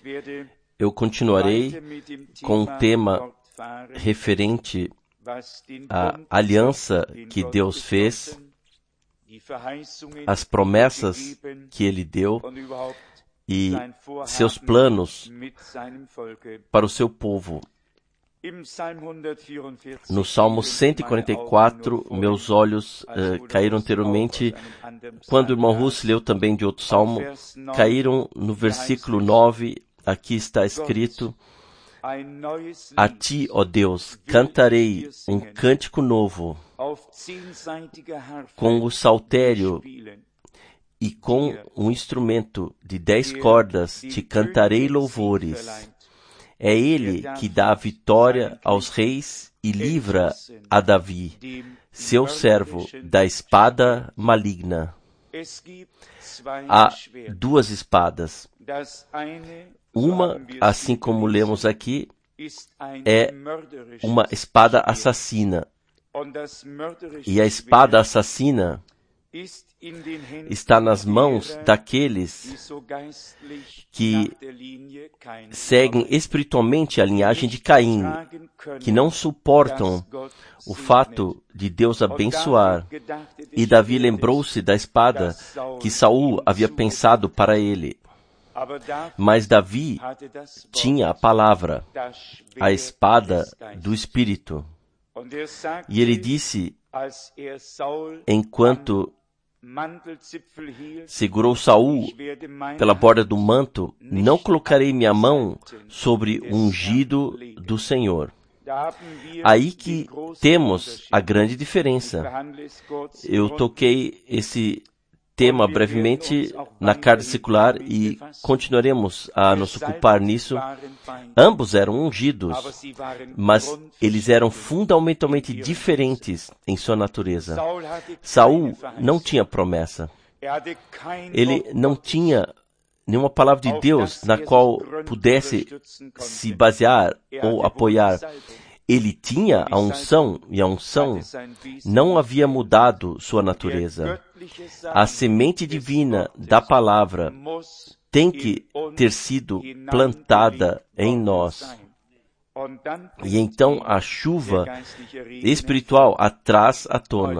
eu continuarei com um tema referente à aliança que Deus fez, as promessas que Ele deu e seus planos para o seu povo. No Salmo 144, meus olhos caíram anteriormente, quando o irmão Russo leu também de outro salmo, caíram no versículo 9, aqui está escrito: a ti, ó Deus, cantarei um cântico novo, com o saltério e com um instrumento de 10 cordas te cantarei louvores. É Ele que dá a vitória aos reis e livra a Davi, seu servo, da espada maligna. Há duas espadas. Uma, assim como lemos aqui, é uma espada assassina. E a espada assassina está nas mãos daqueles que seguem espiritualmente a linhagem de Caim, que não suportam o fato de Deus abençoar. E Davi lembrou-se da espada que Saul havia pensado para ele. Mas Davi tinha a palavra, a espada do Espírito. E ele disse, enquanto segurou Saul pela borda do manto, não colocarei minha mão sobre o ungido do Senhor. Aí que temos a grande diferença. Eu toquei esse tema brevemente na carta circular e continuaremos a nos ocupar nisso. Ambos eram ungidos, mas eles eram fundamentalmente diferentes em sua natureza. Saul não tinha promessa. Ele não tinha nenhuma palavra de Deus na qual pudesse se basear ou apoiar. Ele tinha a unção, e a unção não havia mudado sua natureza. A semente divina da palavra tem que ter sido plantada em nós. E então a chuva espiritual a traz à tona.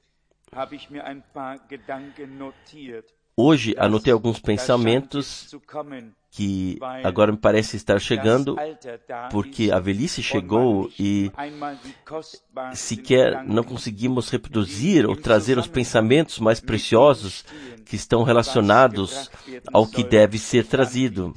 Hoje anotei alguns pensamentos que agora me parece estar chegando, porque a velhice chegou e sequer não conseguimos reproduzir ou trazer os pensamentos mais preciosos que estão relacionados ao que deve ser trazido.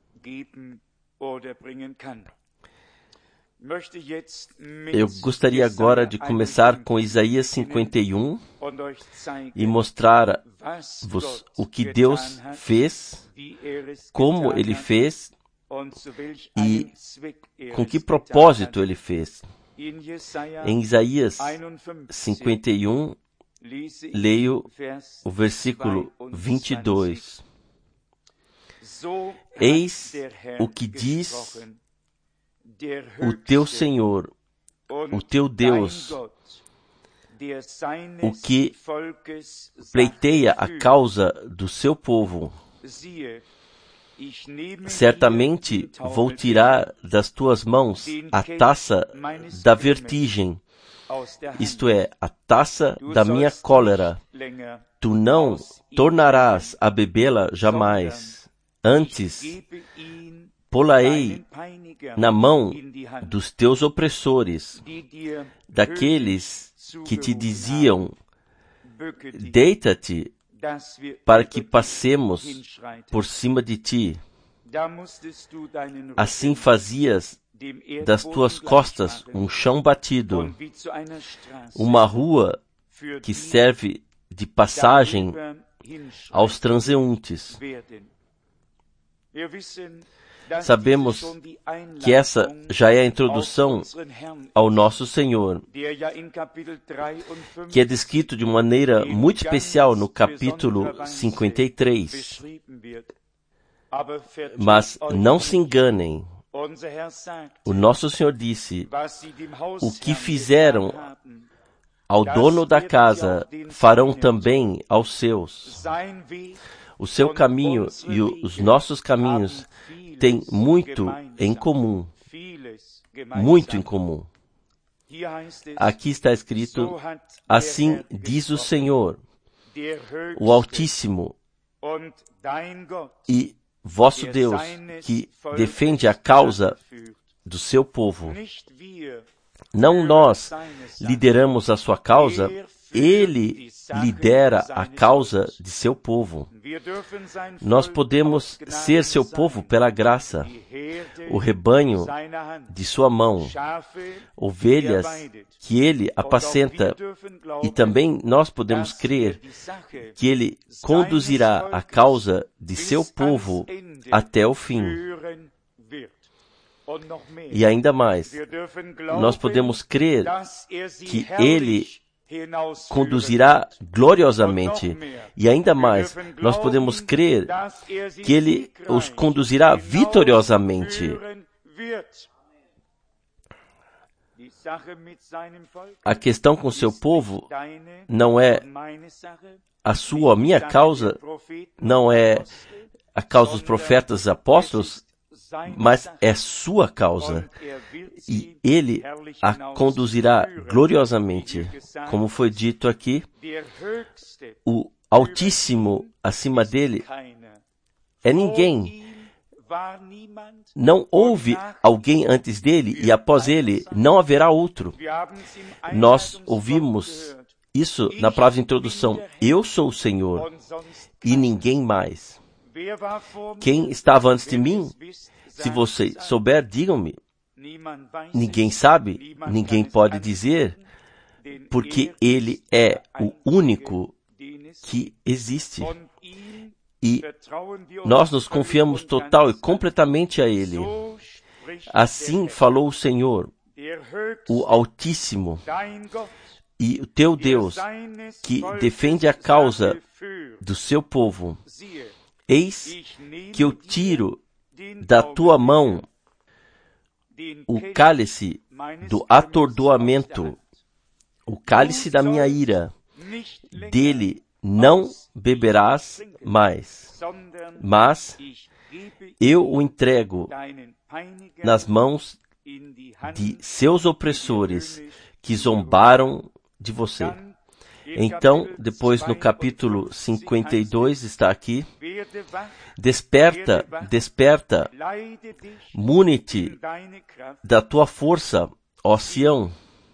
Eu gostaria agora de começar com Isaías 51 e mostrar-vos o que Deus fez, como Ele fez e com que propósito Ele fez. Em Isaías 51, leio o versículo 22. Eis o que diz o teu Senhor, o teu Deus, o que pleiteia a causa do seu povo. Certamente vou tirar das tuas mãos a taça da vertigem, isto é, a taça da minha cólera. Tu não tornarás a bebê-la jamais. Antes, pô-la-ei na mão dos teus opressores, daqueles que te diziam, deita-te para que passemos por cima de ti. Assim fazias das tuas costas um chão batido, uma rua que serve de passagem aos transeuntes. Sabemos que essa já é a introdução ao nosso Senhor, que é descrito de maneira muito especial no capítulo 53. Mas não se enganem, o nosso Senhor disse, o que fizeram ao dono da casa, farão também aos seus. O seu caminho e os nossos caminhos tem muito em comum. Muito em comum. Aqui está escrito: assim diz o Senhor, o Altíssimo e vosso Deus, que defende a causa do seu povo. Não nós lideramos a sua causa, ele lidera a causa de seu povo. Nós podemos ser seu povo pela graça, o rebanho de sua mão, ovelhas que ele apacenta, e também nós podemos crer que ele conduzirá a causa de seu povo até o fim. E ainda mais, nós podemos crer que ele conduzirá gloriosamente. E ainda mais, nós podemos crer que ele os conduzirá vitoriosamente. A questão com seu povo não é a sua ou a minha causa, não é a causa dos profetas e apóstolos, mas é sua causa, e ele a conduzirá gloriosamente. Como foi dito aqui, o Altíssimo acima dele é ninguém. Não houve alguém antes dele, e após ele não haverá outro. Nós ouvimos isso na palavra de introdução: eu sou o Senhor e ninguém mais. Quem estava antes de mim? Se você souber, digam-me. Ninguém sabe, ninguém pode dizer, porque ele é o único que existe. E nós nos confiamos total e completamente a ele. Assim falou o Senhor, o Altíssimo, e o teu Deus, que defende a causa do seu povo. Eis que eu tiro da tua mão o cálice do atordoamento, o cálice da minha ira. Dele não beberás mais, mas eu o entrego nas mãos de seus opressores, que zombaram de você. Então, depois no capítulo 52 está aqui: desperta, desperta, mune-te da tua força, ó Sião.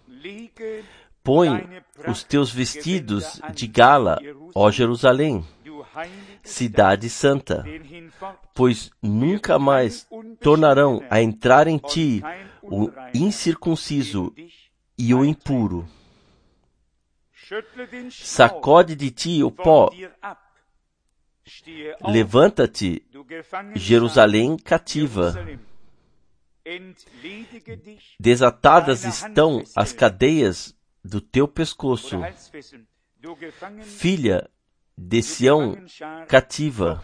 Põe os teus vestidos de gala, ó Jerusalém, cidade santa, pois nunca mais tornarão a entrar em ti o incircunciso e o impuro. Sacode de ti o pó. Levanta-te, Jerusalém cativa. Desatadas estão as cadeias do teu pescoço, filha de Sião cativa.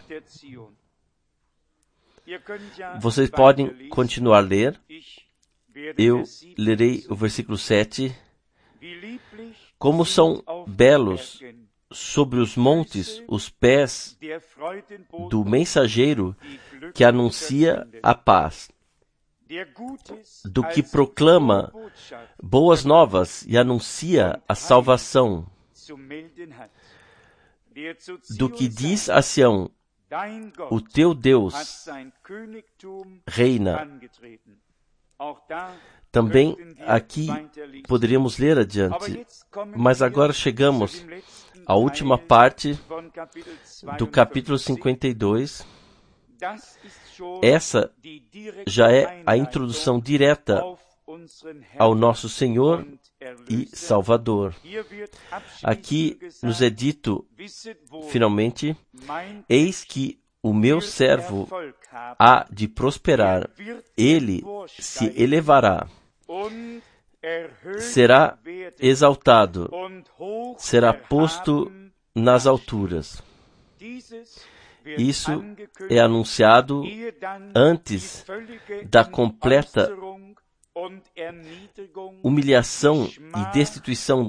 Vocês podem continuar a ler. Eu lerei o versículo 7. Como são belos sobre os montes os pés do mensageiro que anuncia a paz, do que proclama boas novas e anuncia a salvação, do que diz a Sião: o teu Deus reina. Também aqui poderíamos ler adiante, mas agora chegamos à última parte do capítulo 52. Essa já é a introdução direta ao nosso Senhor e Salvador. Aqui nos é dito, finalmente: eis que o meu servo há de prosperar, ele se elevará, será exaltado, será posto nas alturas. Isso é anunciado antes da completa humilhação e destituição,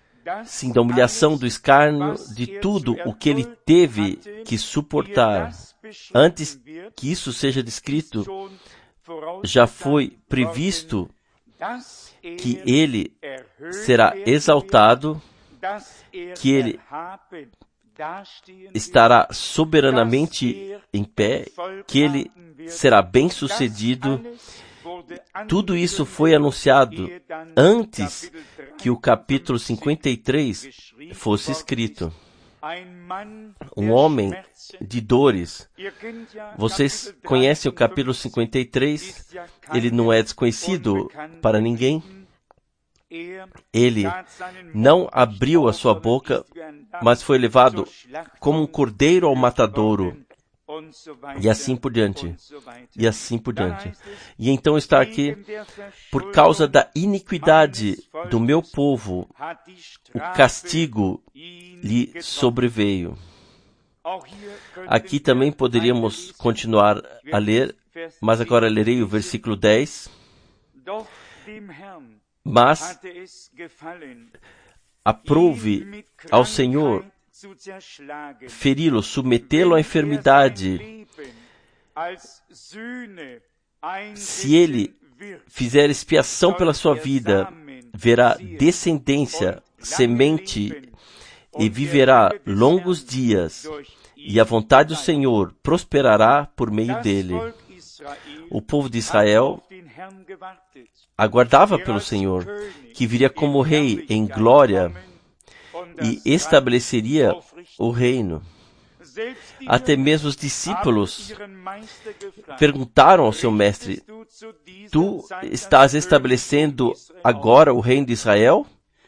sim, da humilhação, do escárnio, de tudo o que ele teve que suportar. antes que isso seja descrito, já foi previsto que ele será exaltado, que ele estará soberanamente em pé, que ele será bem-sucedido. Tudo isso foi anunciado antes que o capítulo 53 fosse escrito. Um homem de dores. Vocês conhecem o capítulo 53? Ele não é desconhecido para ninguém. Ele não abriu a sua boca, mas foi levado como um cordeiro ao matadouro. E assim por diante. E assim por diante. E então está aqui, por causa da iniquidade do meu povo, o castigo lhe sobreveio. Aqui também poderíamos continuar a ler, mas agora lerei o versículo 10. Mas aprouve ao Senhor feri-lo, submetê-lo à enfermidade. Se ele fizer expiação pela sua vida, verá descendência, semente, e viverá longos dias, e a vontade do Senhor prosperará por meio dele. O povo de Israel aguardava pelo Senhor, que viria como rei em glória e estabeleceria o reino. Até mesmo os discípulos perguntaram ao seu mestre: tu estás estabelecendo agora o reino de Israel?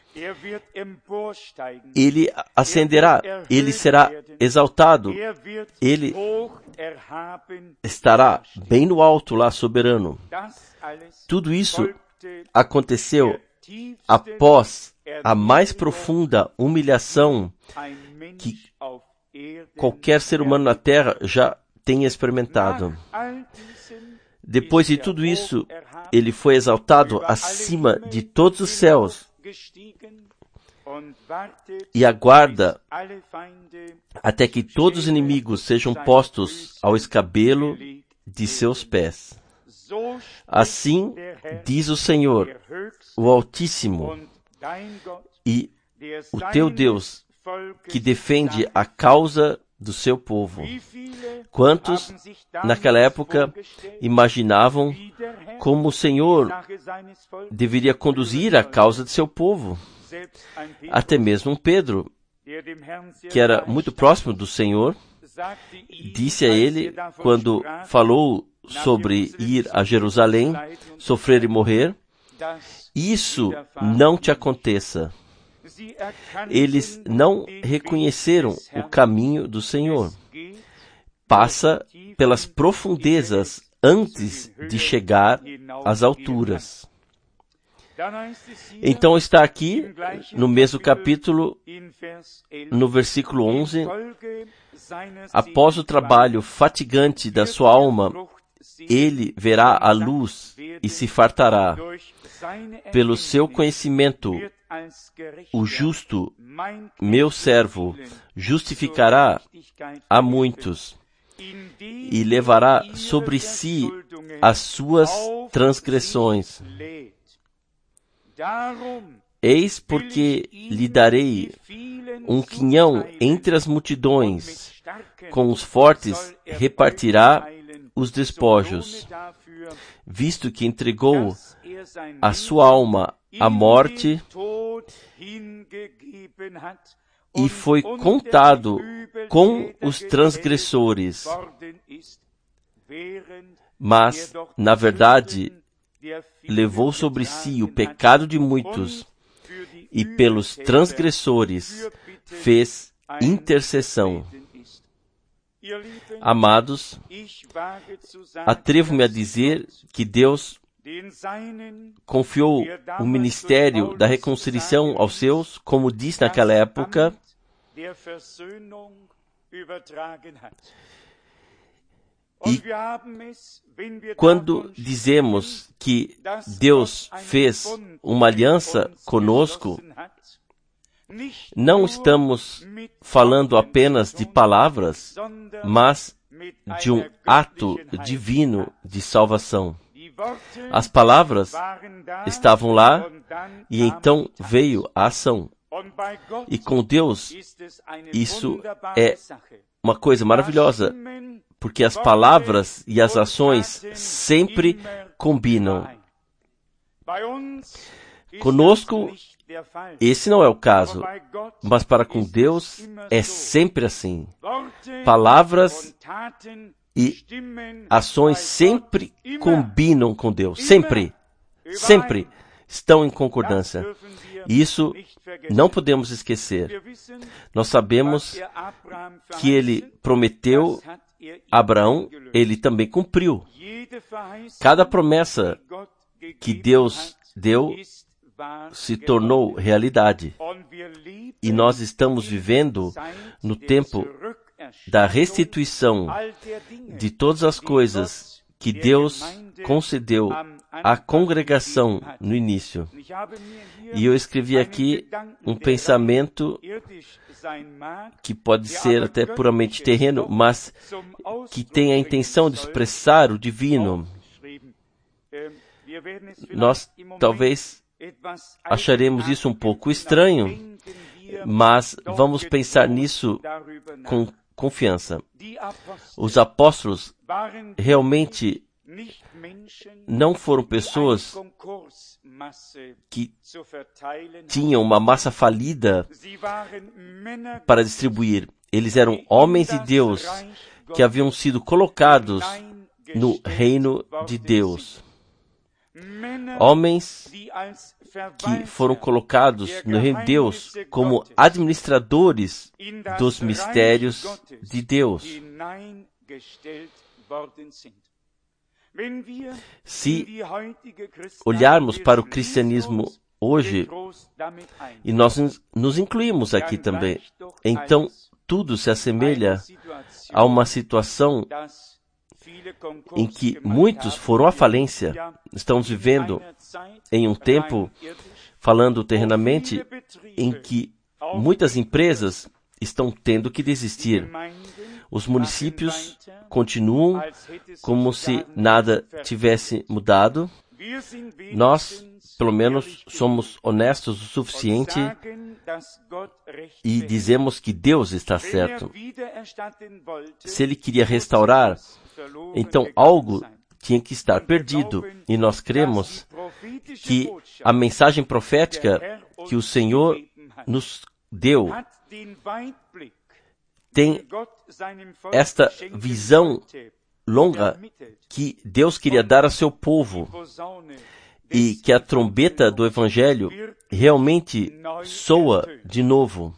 Ele ascenderá, ele será exaltado, ele estará bem no alto lá, soberano. Tudo isso aconteceu após a mais profunda humilhação que qualquer ser humano na Terra já tenha experimentado. Depois de tudo isso, ele foi exaltado acima de todos os céus e aguarda até que todos os inimigos sejam postos ao escabelo de seus pés. Assim diz o Senhor, o Altíssimo, e o teu Deus, que defende a causa do seu povo. Quantos, naquela época, imaginavam como o Senhor deveria conduzir a causa de seu povo? Até mesmo Pedro, que era muito próximo do Senhor, disse a ele, quando falou sobre ir a Jerusalém, sofrer e morrer: isso não te aconteça. Eles não reconheceram o caminho do Senhor. Passa pelas profundezas antes de chegar às alturas. Então está aqui, no mesmo capítulo, no versículo 11, após o trabalho fatigante da sua alma, ele verá a luz e se fartará. Pelo seu conhecimento, o justo, meu servo, justificará a muitos e levará sobre si as suas transgressões. Eis porque lhe darei um quinhão entre as multidões, com os fortes repartirá os despojos, visto que entregou a sua alma à morte e foi contado com os transgressores. Mas, na verdade, levou sobre si o pecado de muitos e pelos transgressores fez intercessão. Amados, atrevo-me a dizer que Deus confiou o ministério da reconciliação aos seus, como diz naquela época, e quando dizemos que Deus fez uma aliança conosco, não estamos falando apenas de palavras, mas de um ato divino de salvação. As palavras estavam lá e então veio a ação. E com Deus, isso é uma coisa maravilhosa, porque as palavras e as ações sempre combinam. Conosco, esse não é o caso, mas para com Deus é sempre assim. Palavras e ações sempre combinam com Deus. Sempre. Sempre estão em concordância. E isso não podemos esquecer. Nós sabemos que ele prometeu a Abraão, ele também cumpriu. Cada promessa que Deus deu se tornou realidade. E nós estamos vivendo no tempo da restituição de todas as coisas que Deus concedeu à congregação no início. E eu escrevi aqui um pensamento que pode ser até puramente terreno, mas que tem a intenção de expressar o divino. Nós talvez acharemos isso um pouco estranho, mas vamos pensar nisso com confiança. Os apóstolos realmente não foram pessoas que tinham uma massa falida para distribuir. Eles eram homens de Deus que haviam sido colocados no reino de Deus. Homens que foram colocados no reino de Deus como administradores dos mistérios de Deus. Se olharmos para o cristianismo hoje, e nós nos incluímos aqui também, então tudo se assemelha a uma situação em que muitos foram à falência. Estamos vivendo em um tempo, falando terrenamente, em que muitas empresas estão tendo que desistir. Os municípios continuam como se nada tivesse mudado. Nós, pelo menos, somos honestos o suficiente e dizemos que Deus está certo. Se Ele queria restaurar, então algo tinha que estar perdido. E nós cremos que a mensagem profética que o Senhor nos deu tem esta visão longa que Deus queria dar a seu povo e que a trombeta do Evangelho realmente soa de novo.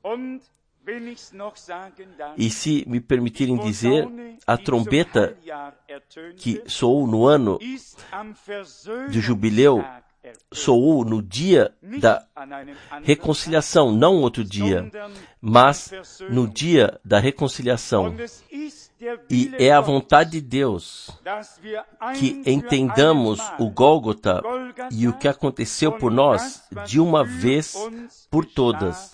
E se me permitirem dizer, a trombeta que soou no ano do jubileu soou no dia da reconciliação, não outro dia, mas no dia da reconciliação. E é a vontade de Deus que entendamos o Gólgota e o que aconteceu por nós de uma vez por todas.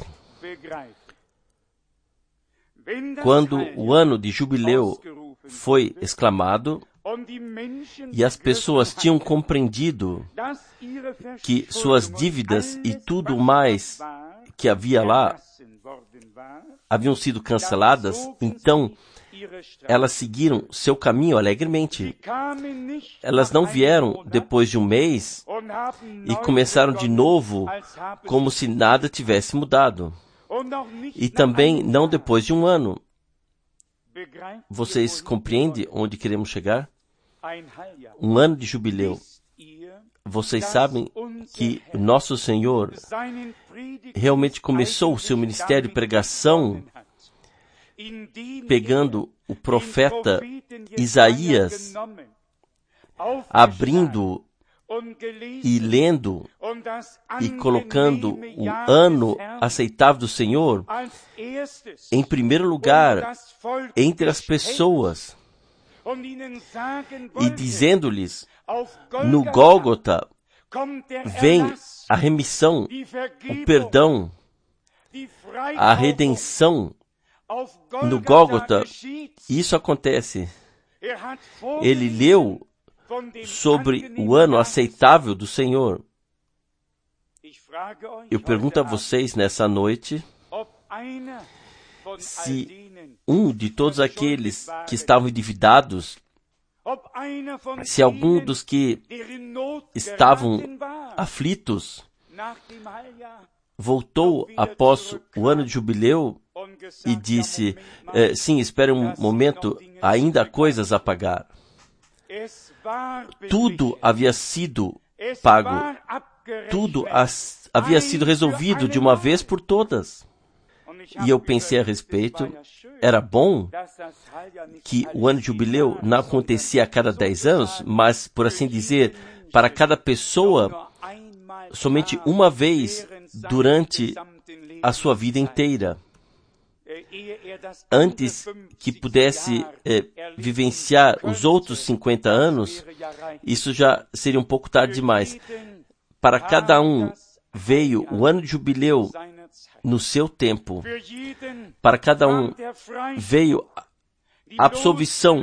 Quando o ano de jubileu foi exclamado e as pessoas tinham compreendido que suas dívidas e tudo mais que havia lá haviam sido canceladas, então elas seguiram seu caminho alegremente. Elas não vieram depois de um mês e começaram de novo como se nada tivesse mudado. E também não depois de um ano. Vocês compreendem onde queremos chegar? Um ano de jubileu. Vocês sabem que nosso Senhor realmente começou o seu ministério de pregação pegando o profeta Isaías, abrindo e lendo e colocando o ano aceitável do Senhor em primeiro lugar entre as pessoas e dizendo-lhes, no Gólgota vem a remissão, o perdão, a redenção no Gólgota, isso acontece. Ele leu sobre o ano aceitável do Senhor. Eu pergunto a vocês nessa noite, se um de todos aqueles que estavam endividados, se algum dos que estavam aflitos voltou após o ano de jubileu e disse, sim, espere um momento, ainda há coisas a pagar. Tudo havia sido pago, tudo havia sido resolvido de uma vez por todas. E eu pensei a respeito, era bom que o ano de jubileu não acontecia a cada 10 anos, mas, por assim dizer, para cada pessoa, somente uma vez durante a sua vida inteira. Antes que pudesse vivenciar os outros 50 anos, isso já seria um pouco tarde demais. Para cada um veio o ano de jubileu no seu tempo. Para cada um veio a absolvição,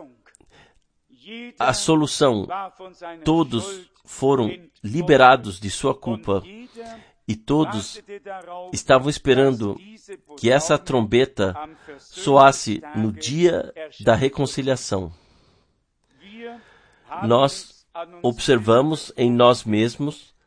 a solução. Todos foram liberados de sua culpa. E todos estavam esperando que essa trombeta soasse no dia da reconciliação. Nós observamos em nós mesmos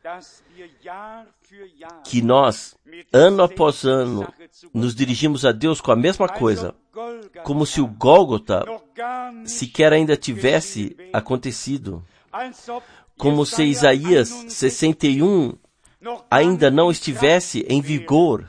que nós, ano após ano, nos dirigimos a Deus com a mesma coisa, como se o Gólgota sequer ainda tivesse acontecido, como se Isaías 61 ainda não estivesse em vigor.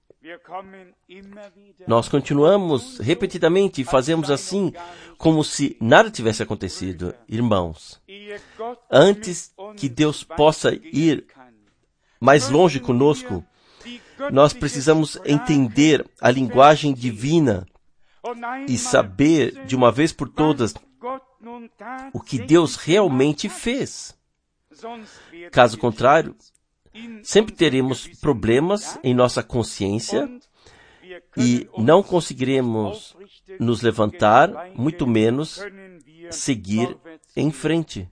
Nós continuamos repetidamente e fazemos assim, como se nada tivesse acontecido. Irmãos, antes que Deus possa ir mais longe conosco, nós precisamos entender a linguagem divina e saber de uma vez por todas o que Deus realmente fez. Caso contrário, sempre teremos problemas em nossa consciência e não conseguiremos nos levantar, muito menos seguir em frente.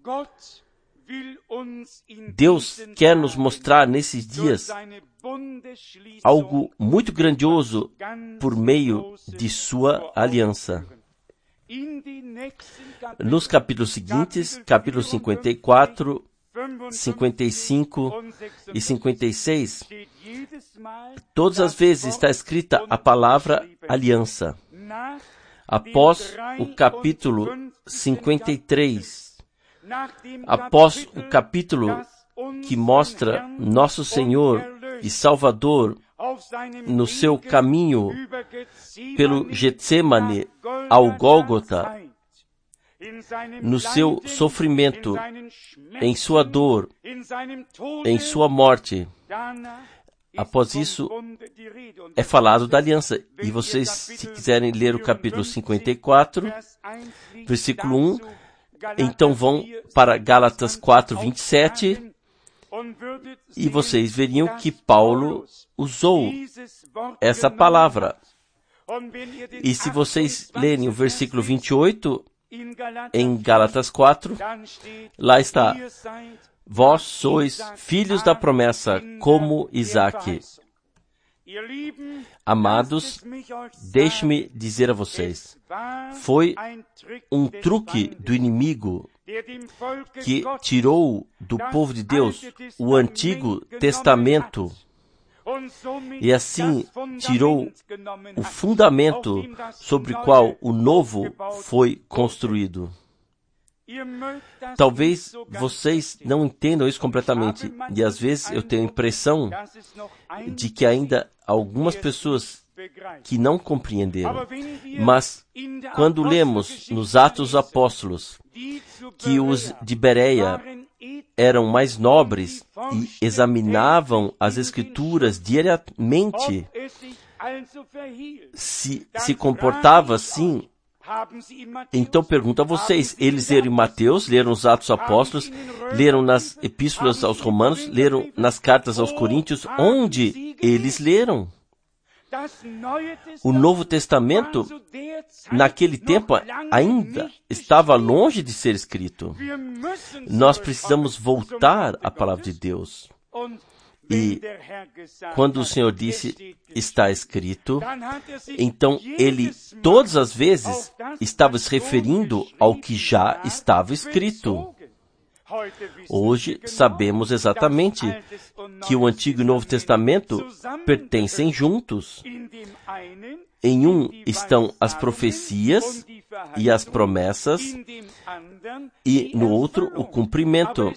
Deus quer nos mostrar nesses dias algo muito grandioso por meio de sua aliança. Nos capítulos seguintes, capítulo 54, 55 e 56, todas as vezes está escrita a palavra aliança. Após o capítulo 53, após o capítulo que mostra nosso Senhor e Salvador no seu caminho pelo Getsemane ao Gólgota, no seu sofrimento, em sua dor, em sua morte. Após isso, é falado da aliança. E vocês, se quiserem ler o capítulo 54, versículo 1, então vão para Gálatas 4, 27, e vocês veriam que Paulo usou essa palavra. E se vocês lerem o versículo 28, em Gálatas 4, lá está: vós sois filhos da promessa, como Isaque. Amados, deixe-me dizer a vocês, foi um truque do inimigo que tirou do povo de Deus o Antigo Testamento e assim tirou o fundamento sobre o qual o Novo foi construído. Talvez vocês não entendam isso completamente, e às vezes eu tenho a impressão de que ainda há algumas pessoas que não compreenderam. Mas quando lemos nos Atos dos Apóstolos que os de Bereia eram mais nobres e examinavam as Escrituras diariamente, se comportava assim, então pergunto a vocês, eles leram em Mateus, leram os Atos dos Apóstolos, leram nas Epístolas aos Romanos, leram nas Cartas aos Coríntios, onde eles leram? O Novo Testamento, naquele tempo, ainda estava longe de ser escrito. Nós precisamos voltar à palavra de Deus. E quando o Senhor disse, está escrito, então ele todas as vezes estava se referindo ao que já estava escrito. Hoje sabemos exatamente que o Antigo e o Novo Testamento pertencem juntos. Em um estão as profecias e as promessas, e no outro o cumprimento.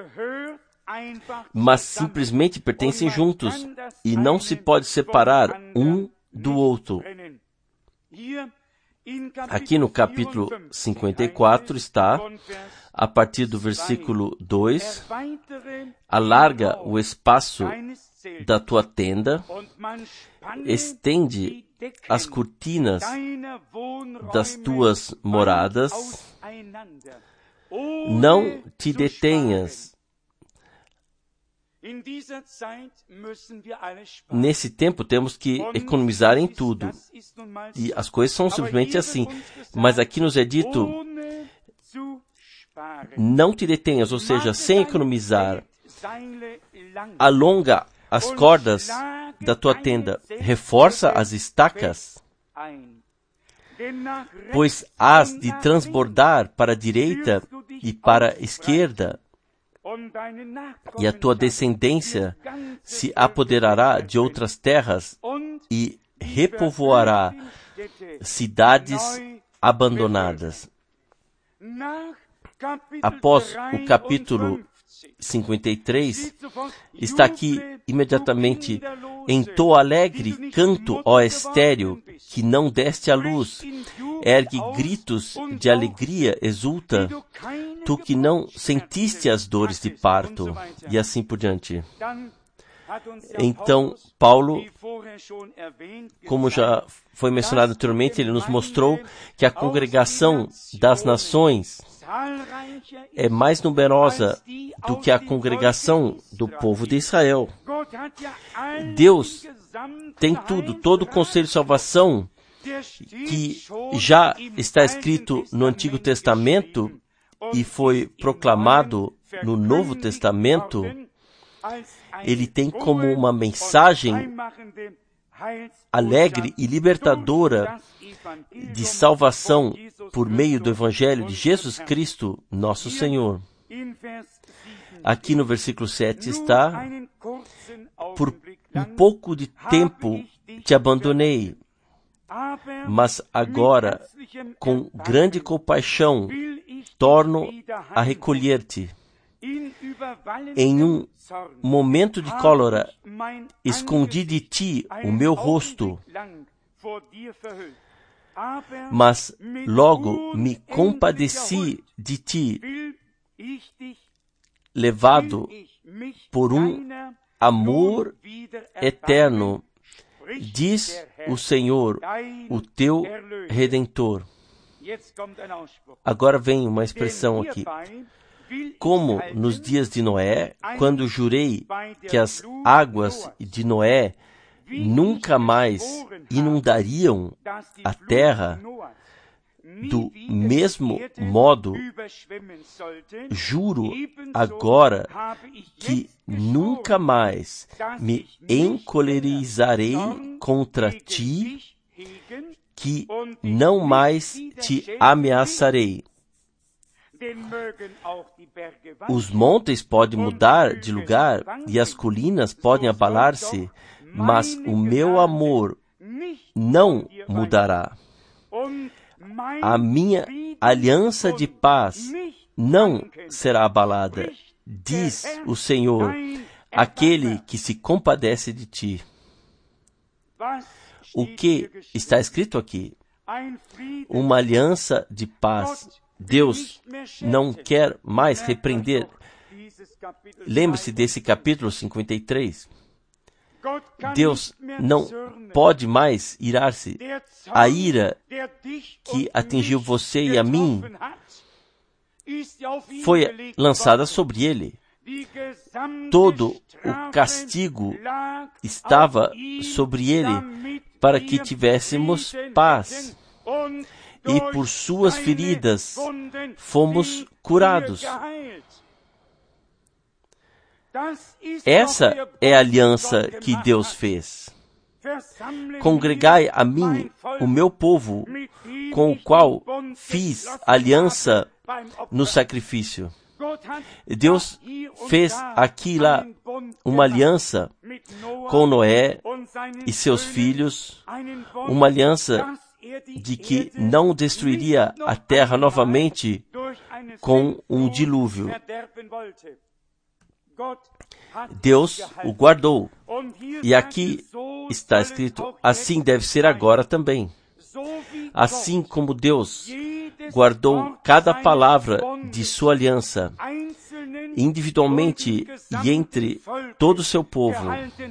Mas simplesmente pertencem juntos, e não se pode separar um do outro. Aqui no capítulo 54 está, a partir do versículo 2, alarga o espaço da tua tenda, estende as cortinas das tuas moradas, não te detenhas. Nesse tempo temos que economizar em tudo. E as coisas são simplesmente assim. Mas aqui nos é dito, não te detenhas, ou seja, sem economizar. Alonga as cordas da tua tenda, reforça as estacas, pois hás de transbordar para a direita e para a esquerda, e a tua descendência se apoderará de outras terras e repovoará cidades abandonadas. Após o capítulo 53, está aqui imediatamente: entoa alegre canto, ó estéril, que não deste à luz, ergue gritos de alegria, exulta, tu que não sentiste as dores de parto, e assim por diante. Então, Paulo, como já foi mencionado anteriormente, ele nos mostrou que a congregação das nações é mais numerosa do que a congregação do povo de Israel. Deus tem tudo, todo o conselho de salvação que já está escrito no Antigo Testamento e foi proclamado no Novo Testamento. Ele tem como uma mensagem alegre e libertadora de salvação por meio do Evangelho de Jesus Cristo, nosso Senhor. Aqui no versículo 7 está: por um pouco de tempo te abandonei, mas agora, com grande compaixão, torno a recolher-te. Em um momento de cólera, escondi de ti o meu rosto, mas logo me compadeci de ti, levado por um amor eterno, diz o Senhor, o teu Redentor. Agora vem uma expressão aqui. Como nos dias de Noé, quando jurei que as águas de Noé nunca mais inundariam a terra, do mesmo modo, juro agora que nunca mais me encolerizarei contra ti, que não mais te ameaçarei. Os montes podem mudar de lugar e as colinas podem abalar-se, mas o meu amor não mudará. A minha aliança de paz não será abalada, diz o Senhor, aquele que se compadece de ti. O que está escrito aqui? Uma aliança de paz. Deus não quer mais repreender. Lembre-se desse capítulo 53. Deus não pode mais irar-se. A ira que atingiu você e a mim foi lançada sobre ele. todo o castigo estava sobre ele para que tivéssemos paz. E por suas feridas fomos curados. Essa é a aliança que Deus fez. Congregai a mim, o meu povo, com o qual fiz aliança no sacrifício. Deus fez aqui e lá uma aliança com Noé e seus filhos, uma aliança de que não destruiria a terra novamente com um dilúvio. Deus o guardou. E aqui está escrito, assim deve ser agora também. Assim como Deus guardou cada palavra de sua aliança, individualmente e entre todo o seu povo,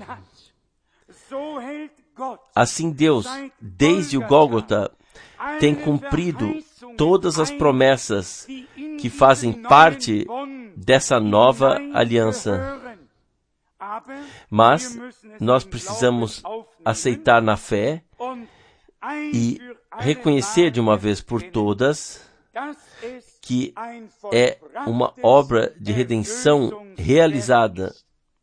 assim Deus, desde o Gólgota, tem cumprido todas as promessas que fazem parte dessa nova aliança. Mas nós precisamos aceitar na fé e reconhecer de uma vez por todas que é uma obra de redenção realizada.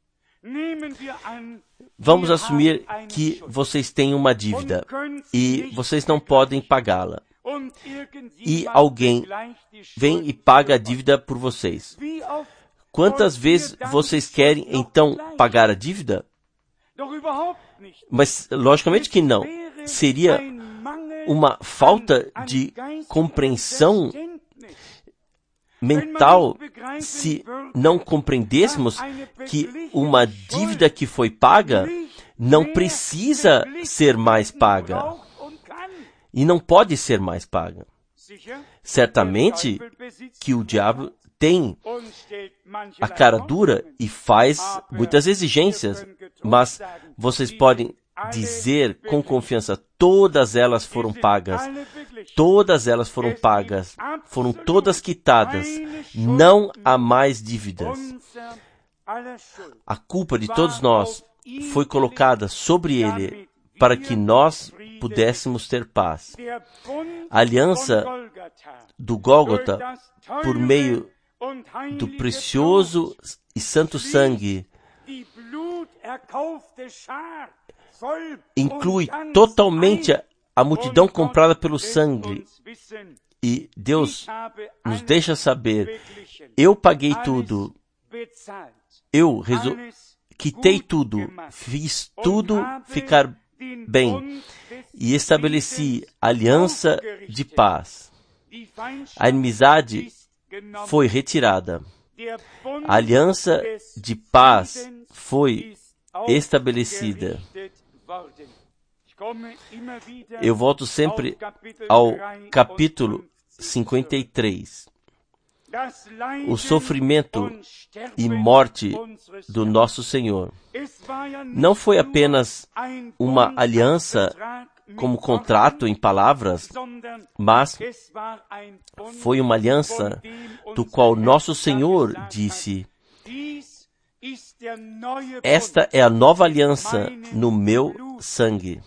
Vamos assumir que vocês têm uma dívida e vocês não podem pagá-la. E alguém vem e paga a dívida por vocês. Quantas vezes vocês querem, então, pagar a dívida? Mas, logicamente que não. Seria uma falta de compreensão mental se não compreendêssemos que uma dívida que foi paga não precisa ser mais paga. E não pode ser mais paga. Certamente que o diabo tem a cara dura e faz muitas exigências, mas vocês podem dizer com confiança, todas elas foram pagas. Todas elas foram pagas. Foram todas quitadas. Não há mais dívidas. A culpa de todos nós foi colocada sobre ele para que nós pudéssemos ter paz. A aliança do Gólgota, por meio do precioso e santo sangue, inclui totalmente a multidão comprada pelo sangue. E Deus nos deixa saber, eu paguei tudo, eu quitei tudo, fiz tudo ficar bem e estabeleci aliança de paz. A inimizade foi retirada. A aliança de paz foi estabelecida. Eu volto sempre ao capítulo 53. O sofrimento e morte do nosso Senhor não foi apenas uma aliança como contrato em palavras, mas foi uma aliança do qual nosso Senhor disse: esta é a nova aliança no meu sangue.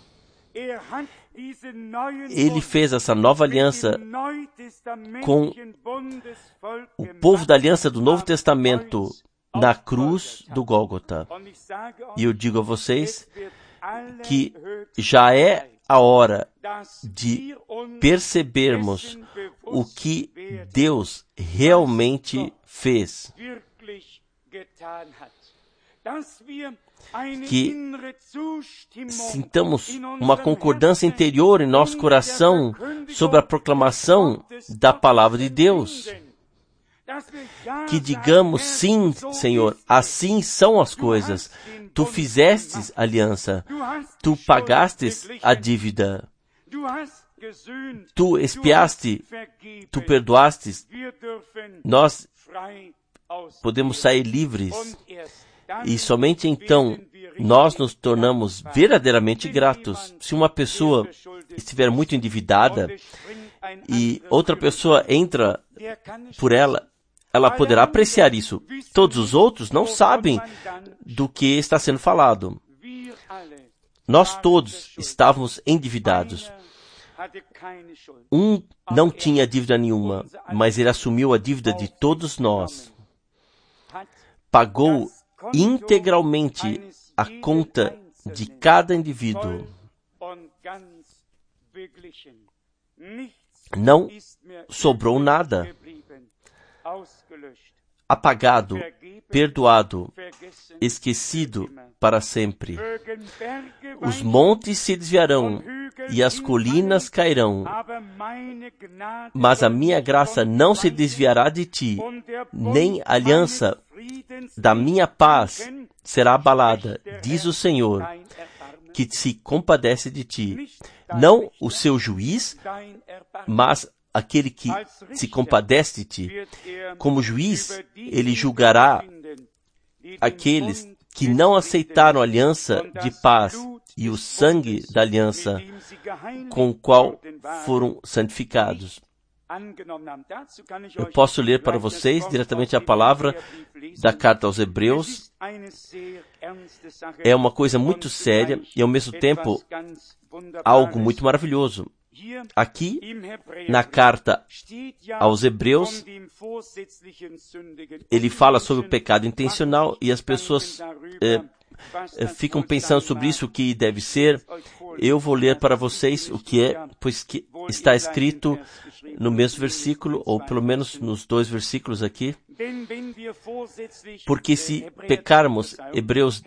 Ele fez essa nova aliança com o povo da aliança do Novo Testamento na cruz do Gólgota. E eu digo a vocês que já é a hora de percebermos o que Deus realmente fez. Que sintamos uma concordância interior em nosso coração sobre a proclamação da palavra de Deus. Que digamos, sim, Senhor, assim são as coisas. Tu fizestes aliança, tu pagastes a dívida, tu expiaste, tu perdoastes. Nós podemos sair livres. E somente então nós nos tornamos verdadeiramente gratos. Se uma pessoa estiver muito endividada e outra pessoa entra por ela, ela poderá apreciar isso. Todos os outros não sabem do que está sendo falado. Nós todos estávamos endividados. Um não tinha dívida nenhuma, mas ele assumiu a dívida de todos nós. Pagou integralmente a conta de cada indivíduo. Não sobrou nada. Apagado, perdoado, esquecido para sempre. Os montes se desviarão e as colinas cairão, mas a minha graça não se desviará de ti, nem a aliança da minha paz será abalada, diz o Senhor, que se compadece de ti. Não o seu juiz, mas aquele que se compadece de ti. Como juiz, ele julgará aqueles que não aceitaram a aliança de paz e o sangue da aliança com o qual foram santificados. Eu posso ler para vocês diretamente a palavra da carta aos Hebreus. É uma coisa muito séria e, ao mesmo tempo, algo muito maravilhoso. Aqui, na carta aos Hebreus, ele fala sobre o pecado intencional e as pessoas ficam pensando sobre isso, o que deve ser. Eu vou ler para vocês o que é, pois que está escrito no mesmo versículo, ou pelo menos nos 2 versículos aqui. Porque se pecarmos, Hebreus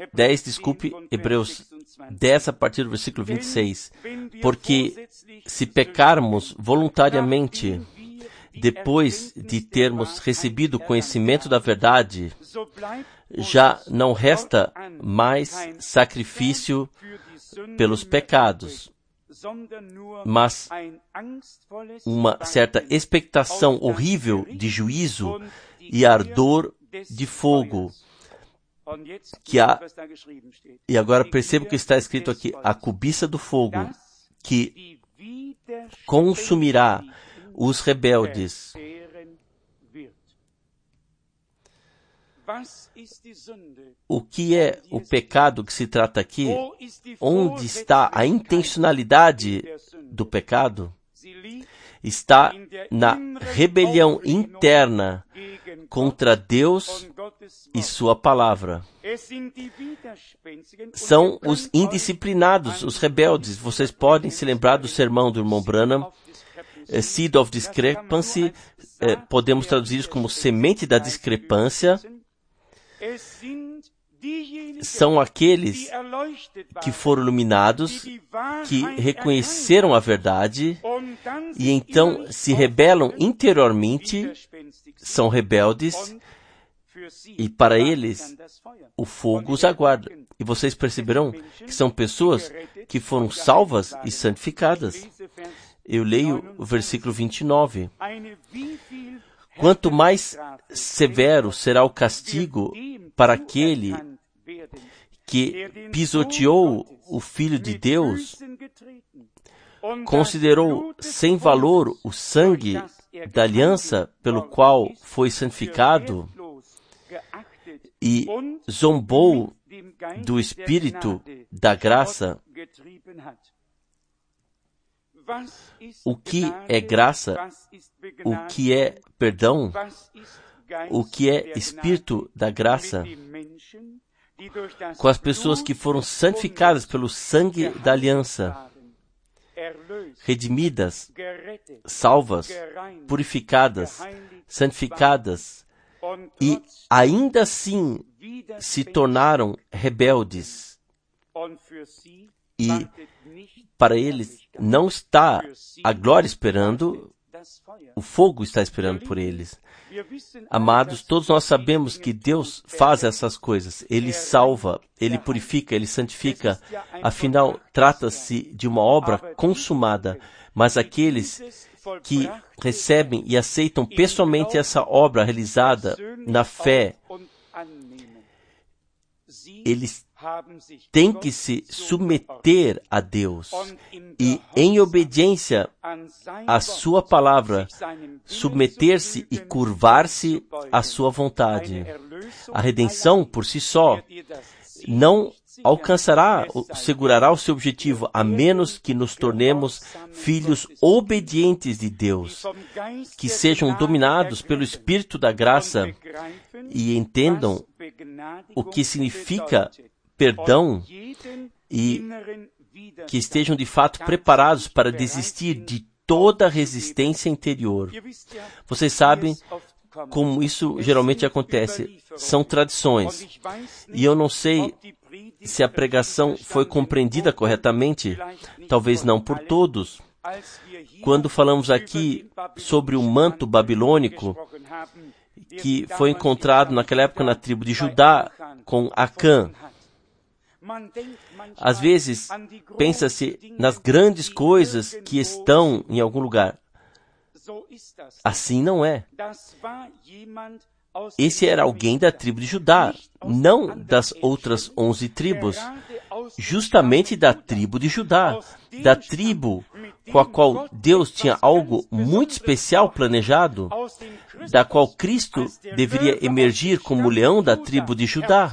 10 a partir do versículo 26, porque se pecarmos voluntariamente, depois de termos recebido o conhecimento da verdade, já não resta mais sacrifício pelos pecados, mas uma certa expectação horrível de juízo e ardor de fogo, que há, e agora perceba o que está escrito aqui, a cobiça do fogo, que consumirá os rebeldes. O que é o pecado que se trata aqui? Onde está a intencionalidade do pecado? Está na rebelião interna contra Deus e sua palavra. São os indisciplinados, os rebeldes. Vocês podem se lembrar do sermão do irmão Branham, Seed of Discrepancy, podemos traduzir isso como semente da discrepância. São aqueles que foram iluminados, que reconheceram a verdade e então se rebelam interiormente, são rebeldes e para eles o fogo os aguarda. E vocês perceberão que são pessoas que foram salvas e santificadas. Eu leio o versículo 29. Quanto mais severo será o castigo para aquele que pisoteou o Filho de Deus, considerou sem valor o sangue da aliança pelo qual foi santificado e zombou do Espírito da graça. O que é graça? O que é perdão? O que é Espírito da graça? Com as pessoas que foram santificadas pelo sangue da aliança, redimidas, salvas, purificadas, santificadas, e ainda assim se tornaram rebeldes. E para eles não está a glória esperando, o fogo está esperando por eles. Amados, todos nós sabemos que Deus faz essas coisas. Ele salva, Ele purifica, Ele santifica. Afinal, trata-se de uma obra consumada. Mas aqueles que recebem e aceitam pessoalmente essa obra realizada na fé, eles têm que se submeter a Deus e, em obediência à sua palavra, submeter-se e curvar-se à sua vontade. A redenção, por si só, não alcançará, segurará o seu objetivo, a menos que nos tornemos filhos obedientes de Deus, que sejam dominados pelo Espírito da graça e entendam o que significa perdão e que estejam de fato preparados para desistir de toda resistência interior. Vocês sabem como isso geralmente acontece. São tradições. E eu não sei se a pregação foi compreendida corretamente, talvez não por todos. Quando falamos aqui sobre o manto babilônico, que foi encontrado naquela época na tribo de Judá com Acã, às vezes pensa-se nas grandes coisas que estão em algum lugar. Assim não é. Esse era alguém da tribo de Judá, não das outras 11 tribos, justamente da tribo de Judá, da tribo com a qual Deus tinha algo muito especial planejado, da qual Cristo deveria emergir como o leão da tribo de Judá.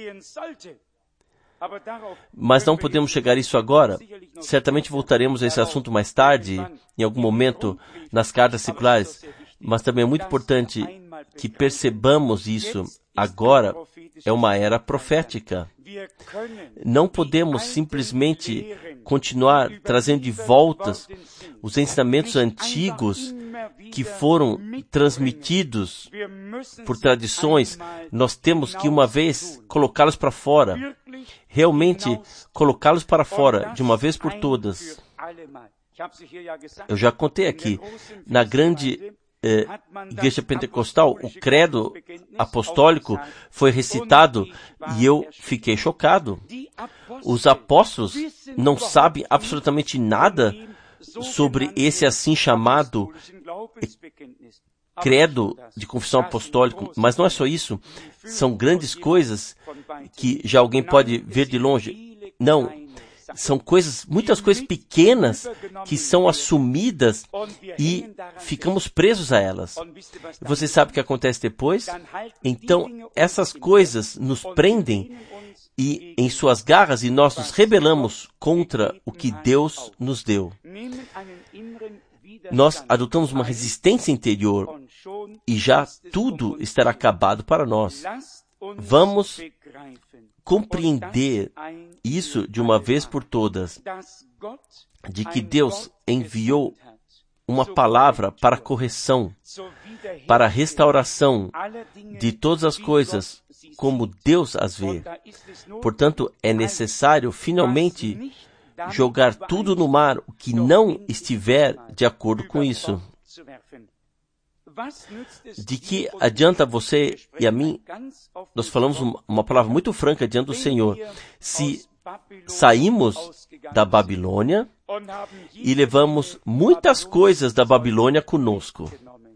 Mas não podemos chegar a isso agora. Certamente voltaremos a esse assunto mais tarde, em algum momento, nas cartas circulares. Mas também é muito importante que percebamos isso. Agora é uma era profética. Não podemos simplesmente continuar trazendo de volta os ensinamentos antigos que foram transmitidos por tradições. Nós temos que, uma vez, colocá-los para fora. Realmente, colocá-los para fora, de uma vez por todas. Eu já contei aqui, na grande igreja pentecostal, o credo apostólico foi recitado e eu fiquei chocado. Os apóstolos não sabem absolutamente nada sobre esse assim chamado credo de confissão apostólica, mas não é só isso. São grandes coisas que já alguém pode ver de longe. Não, são coisas, muitas coisas pequenas que são assumidas e ficamos presos a elas. Você sabe o que acontece depois? Então, essas coisas nos prendem e em suas garras e nós nos rebelamos contra o que Deus nos deu. Nós adotamos uma resistência interior e já tudo estará acabado para nós. Vamos compreender isso de uma vez por todas, de que Deus enviou uma palavra para correção, para restauração de todas as coisas, como Deus as vê. Portanto, é necessário finalmente jogar tudo no mar o que não estiver de acordo com isso. De que adianta você e a mim, nós falamos uma palavra muito franca diante do Senhor, se saímos da Babilônia e levamos muitas coisas da Babilônia conosco.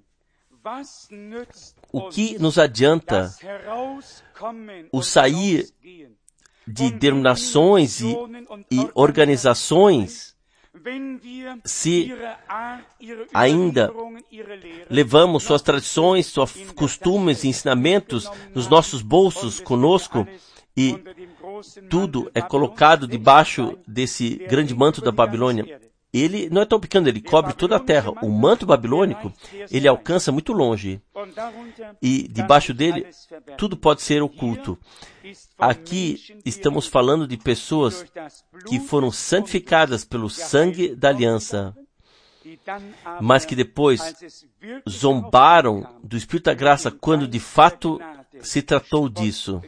O que nos adianta o sair de denominações e organizações se ainda levamos suas tradições, seus costumes e ensinamentos nos nossos bolsos conosco e tudo é colocado debaixo desse grande manto da Babilônia. Ele não é tão pequeno, ele cobre toda a terra. O manto babilônico, ele alcança muito longe. E debaixo dele, tudo pode ser oculto. Aqui estamos falando de pessoas que foram santificadas pelo sangue da aliança, mas que depois zombaram do Espírito da Graça quando de fato se tratou disso.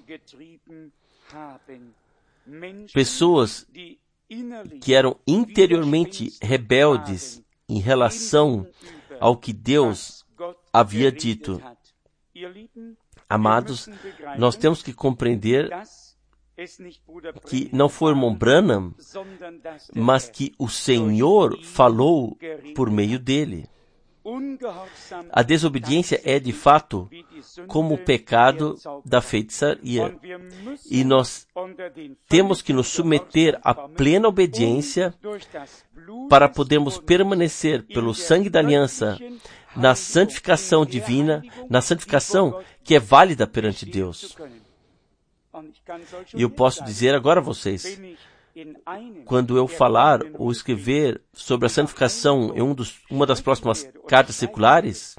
Pessoas que eram interiormente rebeldes em relação ao que Deus havia dito. Amados, nós temos que compreender que não foi o irmão Branham, mas que o Senhor falou por meio dele. A desobediência é, de fato, como o pecado da feitiçaria. E nós temos que nos submeter à plena obediência para podermos permanecer pelo sangue da aliança na santificação divina, na santificação que é válida perante Deus. E eu posso dizer agora a vocês, quando eu falar ou escrever sobre a santificação em uma das próximas cartas seculares,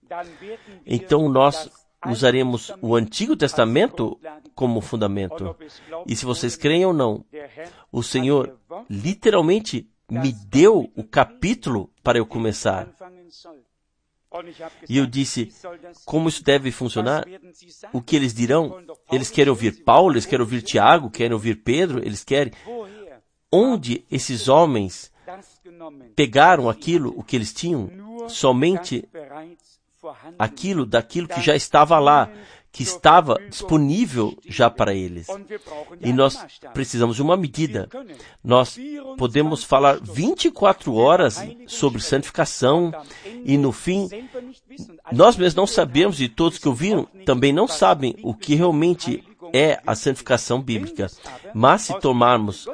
então nós usaremos o Antigo Testamento como fundamento. E se vocês creem ou não, o Senhor literalmente me deu o capítulo para eu começar. E eu disse, como isso deve funcionar? O que eles dirão? Eles querem ouvir Paulo, eles querem ouvir Tiago, querem ouvir Pedro, eles querem. Onde esses homens pegaram aquilo, o que eles tinham? Somente daquilo que já estava lá, que estava disponível já para eles. E nós precisamos de uma medida. Nós podemos falar 24 horas sobre santificação e no fim, nós mesmos não sabemos e todos que ouviram também não sabem o que realmente é a santificação bíblica. Mas se tomarmos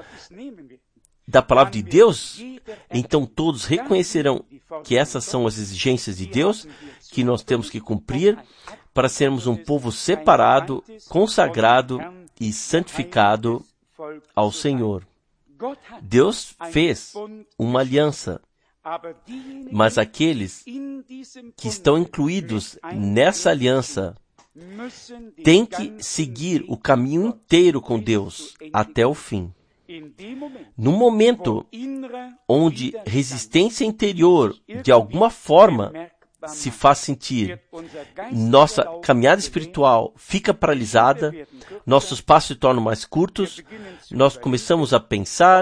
da palavra de Deus, então todos reconhecerão que essas são as exigências de Deus que nós temos que cumprir para sermos um povo separado, consagrado e santificado ao Senhor. Deus fez uma aliança, mas aqueles que estão incluídos nessa aliança têm que seguir o caminho inteiro com Deus até o fim. No momento onde resistência interior, de alguma forma, se faz sentir, nossa caminhada espiritual fica paralisada, nossos passos se tornam mais curtos, nós começamos a pensar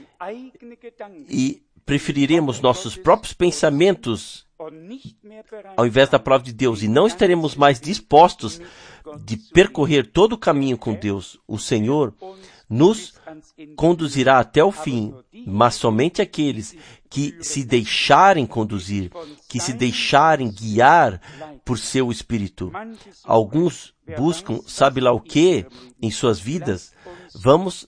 e preferiremos nossos próprios pensamentos ao invés da palavra de Deus, e não estaremos mais dispostos de percorrer todo o caminho com Deus. O Senhor nos conduzirá até o fim, mas somente aqueles que se deixarem conduzir, que se deixarem guiar por seu Espírito. Alguns buscam, sabe lá o que, em suas vidas. Vamos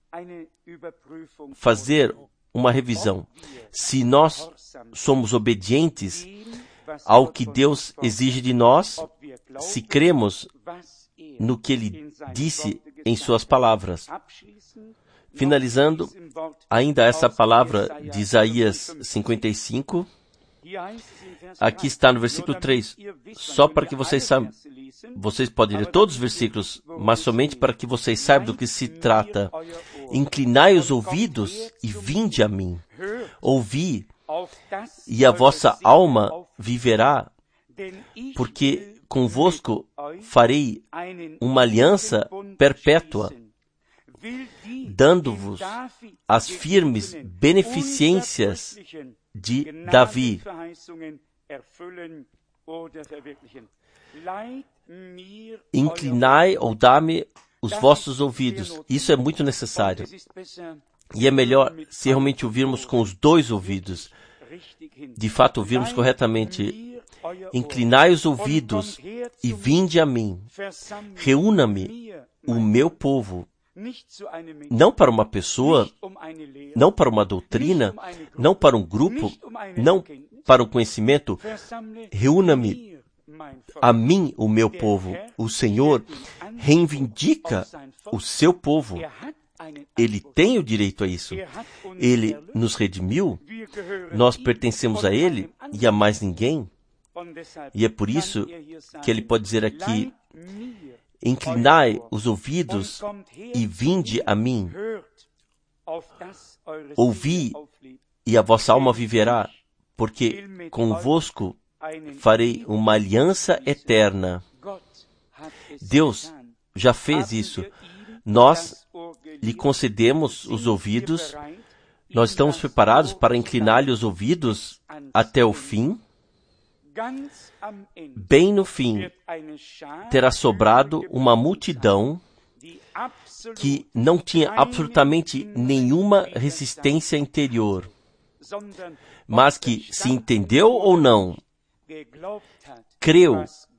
fazer uma revisão. Se nós somos obedientes ao que Deus exige de nós, se cremos no que Ele disse em suas palavras. Finalizando, ainda essa palavra de Isaías 55, aqui está no versículo 3, só para que vocês saibam, vocês podem ler todos os versículos, mas somente para que vocês saibam do que se trata. Inclinai os ouvidos e vinde a mim. Ouvi, e a vossa alma viverá, porque convosco farei uma aliança perpétua, dando-vos as firmes beneficências de Davi. Inclinai ou dá-me os vossos ouvidos. Isso é muito necessário. E é melhor se realmente ouvirmos com os dois ouvidos. De fato, ouvirmos corretamente. Inclinai os ouvidos e vinde a mim. Reúna-me o meu povo. Não para uma pessoa, não para uma doutrina, não para um grupo, não para o conhecimento. Reúna-me a mim, o meu povo. O Senhor reivindica o seu povo. Ele tem o direito a isso. Ele nos redimiu. Nós pertencemos a Ele e a mais ninguém. E é por isso que Ele pode dizer aqui, inclinai os ouvidos e vinde a mim. Ouvi e a vossa alma viverá, porque convosco farei uma aliança eterna. Deus já fez isso. Nós lhe concedemos os ouvidos. Nós estamos preparados para inclinar-lhe os ouvidos até o fim. Bem no fim, terá sobrado uma multidão que não tinha absolutamente nenhuma resistência interior, mas que, se entendeu ou não, creu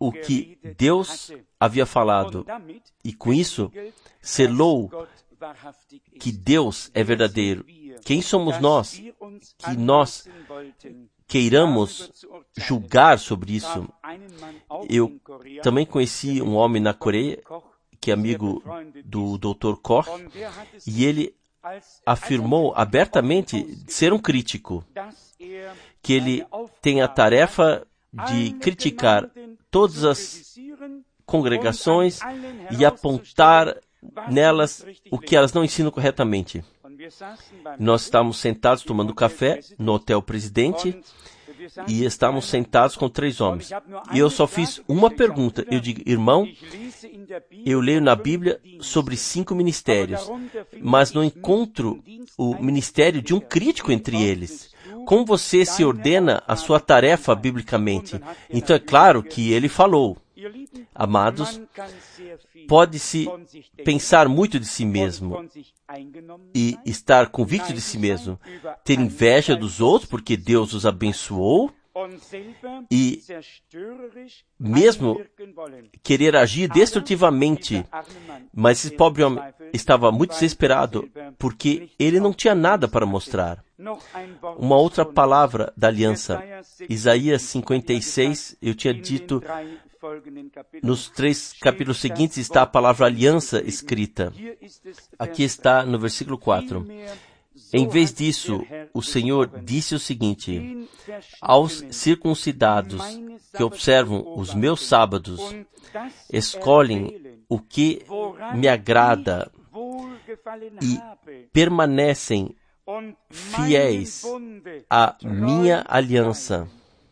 o que Deus havia falado. E com isso, selou que Deus é verdadeiro. Quem somos nós que nós queiramos julgar sobre isso? Eu também conheci um homem na Coreia, que é amigo do Dr. Koch, e ele afirmou abertamente ser um crítico, que ele tem a tarefa de criticar todas as congregações e apontar nelas o que elas não ensinam corretamente. Nós estávamos sentados tomando café no Hotel Presidente e estávamos sentados com 3 homens. E eu só fiz uma pergunta. Eu digo, irmão, eu leio na Bíblia sobre 5 ministérios, mas não encontro o ministério de um crítico entre eles. Como você se ordena a sua tarefa biblicamente? Então é claro que ele falou. Amados, pode-se pensar muito de si mesmo e estar convicto de si mesmo, ter inveja dos outros porque Deus os abençoou e mesmo querer agir destrutivamente. Mas esse pobre homem estava muito desesperado porque ele não tinha nada para mostrar. Uma outra palavra da aliança, Isaías 56, eu tinha dito, nos 3 capítulos seguintes está a palavra aliança escrita. Aqui está no versículo 4. Em vez disso, o Senhor disse o seguinte: aos circuncidados que observam os meus sábados, escolhem o que me agrada e permanecem fiéis à minha aliança,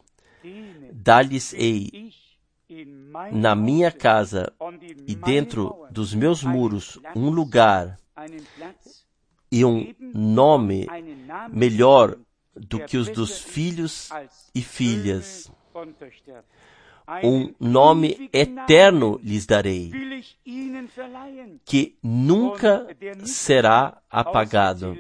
dá-lhes-ei na minha casa e dentro dos meus muros um lugar e um nome melhor do que os dos filhos e filhas. Um nome eterno lhes darei, que nunca será apagado.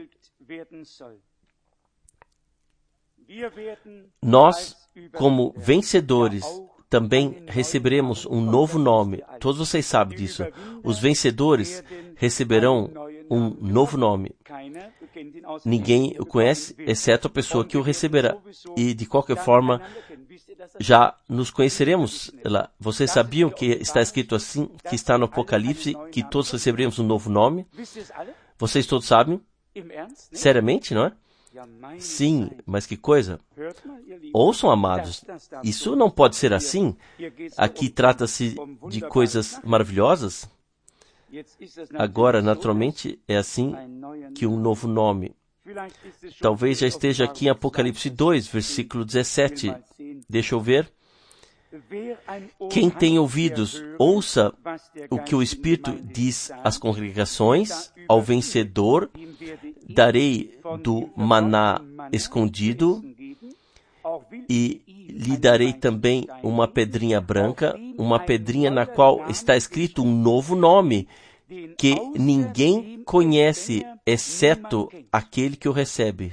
Nós, como vencedores, também receberemos um novo nome. Todos vocês sabem disso. Os vencedores receberão um novo nome. Ninguém o conhece, exceto a pessoa que o receberá. E, de qualquer forma, já nos conheceremos lá. Vocês sabiam que está escrito assim, que está no Apocalipse, que todos receberemos um novo nome? Vocês todos sabem? Seriamente, não é? Sim, mas que coisa? Ouçam, amados, isso não pode ser assim. Aqui trata-se de coisas maravilhosas. Agora, naturalmente, é assim que um novo nome. Talvez já esteja aqui em Apocalipse 2, versículo 17. Deixa eu ver. Quem tem ouvidos, ouça o que o Espírito diz às congregações. Ao vencedor darei do maná escondido e lhe darei também uma pedrinha branca, uma pedrinha na qual está escrito um novo nome que ninguém conhece, exceto aquele que o recebe.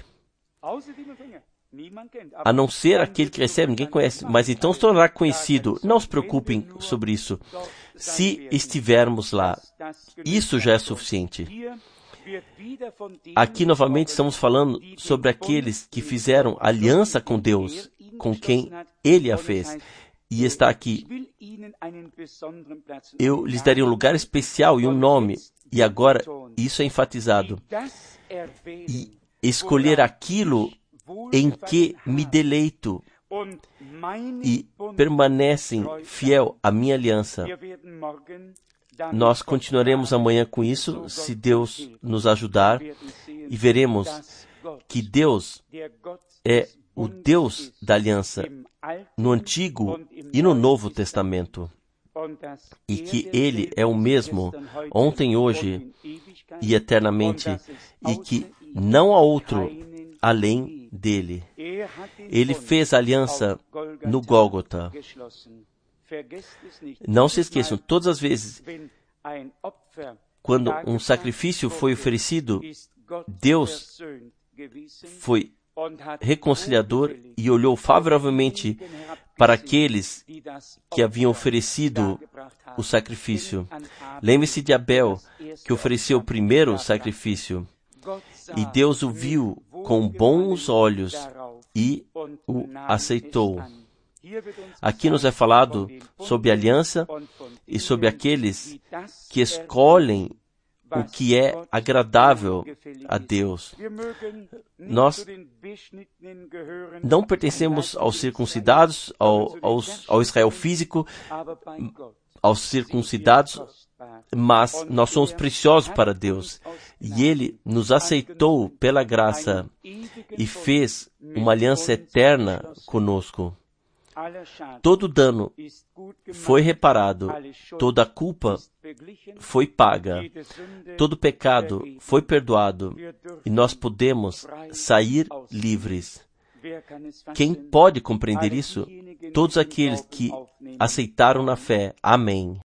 A não ser aquele que recebe, ninguém conhece. Mas então se tornará conhecido. Não se preocupem sobre isso. Se estivermos lá, isso já é suficiente. Aqui novamente estamos falando sobre aqueles que fizeram aliança com Deus, com quem Ele a fez. E está aqui. Eu lhes daria um lugar especial e um nome. E agora isso é enfatizado. E escolher aquilo em que me deleito e permanecem fiel à minha aliança. Nós continuaremos amanhã com isso, se Deus nos ajudar, e veremos que Deus é o Deus da aliança no Antigo e no Novo Testamento, e que Ele é o mesmo ontem, hoje e eternamente, e que não há outro além dele. Ele fez aliança no Gólgota. Não se esqueçam, todas as vezes, quando um sacrifício foi oferecido, Deus foi reconciliador e olhou favoravelmente para aqueles que haviam oferecido o sacrifício. Lembre-se de Abel, que ofereceu o primeiro sacrifício. E Deus o viu com bons olhos e o aceitou. Aqui nos é falado sobre a aliança e sobre aqueles que escolhem o que é agradável a Deus. Nós não pertencemos aos circuncidados, ao Israel físico, aos circuncidados, mas nós somos preciosos para Deus. E Ele nos aceitou pela graça e fez uma aliança eterna conosco. Todo dano foi reparado, toda culpa foi paga, todo pecado foi perdoado e nós podemos sair livres. Quem pode compreender isso? Todos aqueles que aceitaram na fé. Amém.